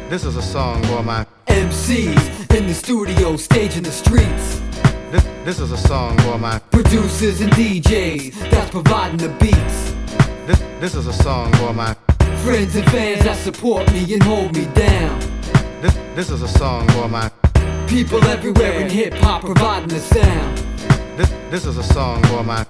This is a song for my MCs in the studio, stage in the streets. This is a song for my Producers and DJs that's providing the beats. This is a song for my Friends and fans that support me and hold me down. This is a song for my People everywhere in hip-hop providing the sound. This is a song for my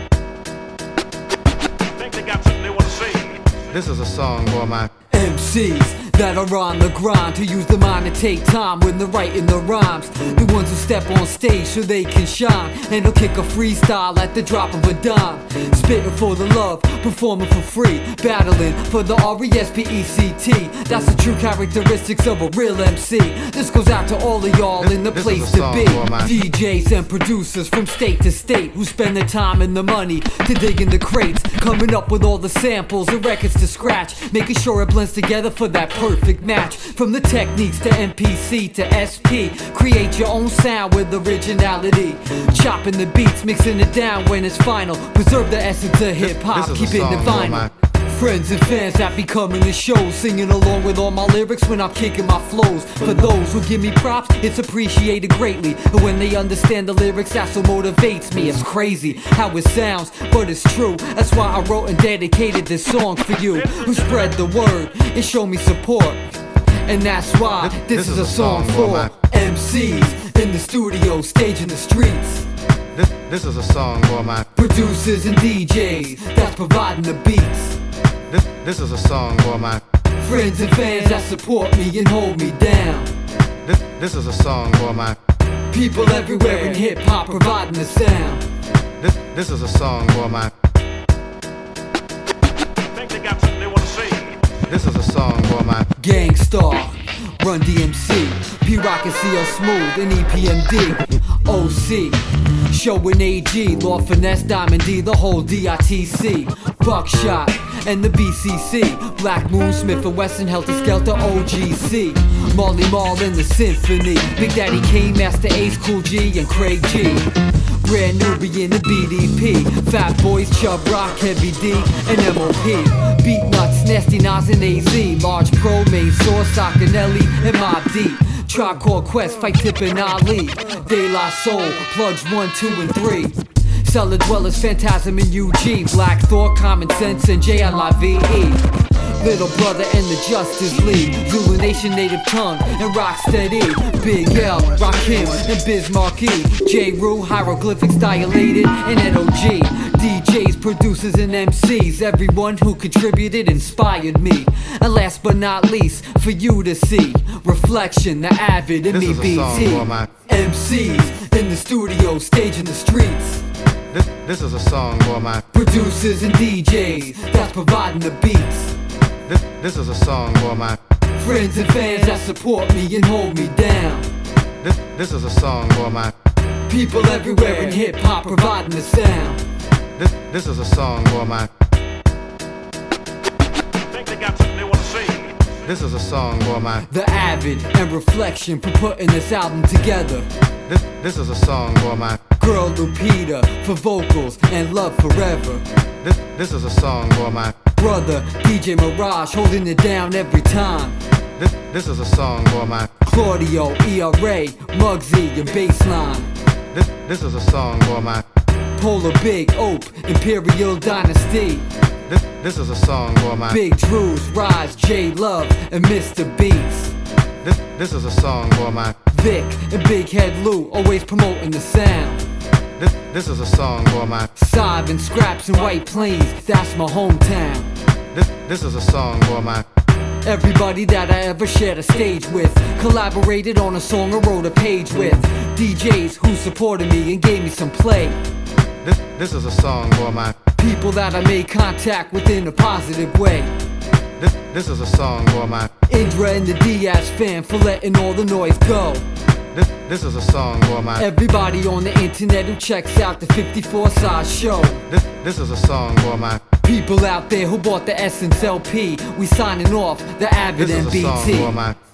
Think they got something they want to say. This is a song for my MCs that are on the grind, to use the mind and take time when they're writing the rhymes. The ones who step on stage so they can shine, and they'll kick a freestyle at the drop of a dime. Spitting for the love, performing for free, battling for the R-E-S-P-E-C-T. That's the true characteristics of a real MC. This goes out to all of y'all in the This place is a to song be. for my DJs and producers from state to state who spend the time and the money to dig in the crates, coming up with all the samples and records to scratch, making sure it blends together for that perfect match. From the techniques to MPC to SP, create your own sound with originality. Chopping the beats, mixing it down when it's final. Preserve the essence of hip-hop, This is a keep it song for vinyl. my Friends and fans that be coming to shows, singing along with all my lyrics when I'm kicking my flows. For those who give me props, it's appreciated greatly. And when they understand the lyrics, that's what motivates me. It's crazy how it sounds, but it's true. That's why I wrote and dedicated this song for you, who spread the word and show me support. And that's why this is a song for MCs in the studio, stage in the streets. This is a song for my Producers and DJs that's providing the beats. This is a song for my Friends and fans that support me and hold me down. This is a song for my People everywhere in hip-hop providing the sound. This is a song for my Think they got something they want to say. This is a song for my Gangstar, Run DMC, P-Rock and CL Smooth, and EPMD, OC, Showing AG, Lord Finesse, Diamond D, the whole DITC, Buckshot, and the BCC, Black Moon, Smith and Wesson, Helter Skelter, OGC, Marley Marl and the Symphony, Big Daddy Kane, Master Ace, Cool G, and Craig G. Brand Newbie in the BDP, Fat Boys, Chubb Rock, Heavy D, and MOP. Beat Nuts, Nasty Nas and AZ, Large Pro, Main Source, Sacanelli, and Mob Deep. Tribe Called Quest, Fight Tip and Ali. De La Soul, Plugs 1, 2, and 3. Cellar Dwellers, Phantasm and UG. Black Thought, Common Sense, and JLIVE. Little Brother and the Justice League, Zulu Nation, Native Tongue, and Rocksteady. Big L, Rakim, and Biz Markie. J. Rue, Hieroglyphics Dilated, and NOG. DJs, producers, and MCs, everyone who contributed inspired me. And last but not least, for you to see, Reflection, the Avid, and This me is a song BT. for my MCs in the studio, stage in the streets. This is a song for my Producers and DJs that's providing the beats. This is a song for my Friends and fans that support me and hold me down. This is a song for my People everywhere in hip-hop providing the sound. This is a song for my Think they got something they want to say. This is a song for my The Avid and Reflection for putting this album together. This is a song for my Girl Lupita for vocals and Love Forever. This is a song for my Brother DJ Mirage holding it down every time. This is a song for my Claudio, ERA, Muggsy, and Bassline. This is a song for my Polar Big, Ope, Imperial Dynasty. This is a song for my Big Drews, Rise, J Love, and Mr. Beats. This is a song for my Vic and Big Head Lou, always promoting the sound. This is a song for my Sive and Scraps and White Plains, that's my hometown. This is a song for my Everybody that I ever shared a stage with, collaborated on a song or wrote a page with. DJs who supported me and gave me some play. This is a song for my People that I made contact with in a positive way. This is a song for my Indra and the Diaz fam for letting all the noise go. This is a song for my Everybody on the internet who checks out the 54 size show. This is a song for my People out there who bought the Essence LP. We signing off, the Avid This is and a song BT. for my